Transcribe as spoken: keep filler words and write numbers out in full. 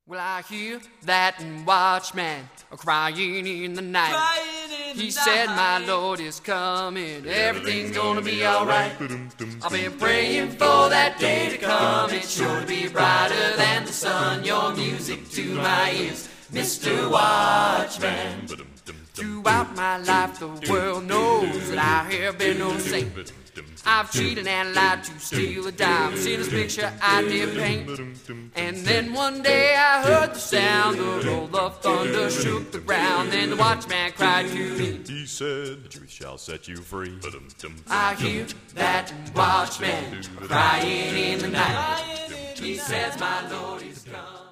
Well, I hear that watchman crying in the night. In He the said, my night. Lord is coming, everything's gonna be alright. I've been praying for that day to come, it's sure to be brighter than the sun. Your music to my ears, Mister Watchman. Throughout my life the world knows that I have been no saint. I've cheated and lied to steal a dime, seen this picture I did paint. And then one day I heard the sound, the roll of thunder shook the ground. Then the watchman cried to me, he said, the truth shall set you free. I hear that watchman crying in the night. He says, my Lord is come.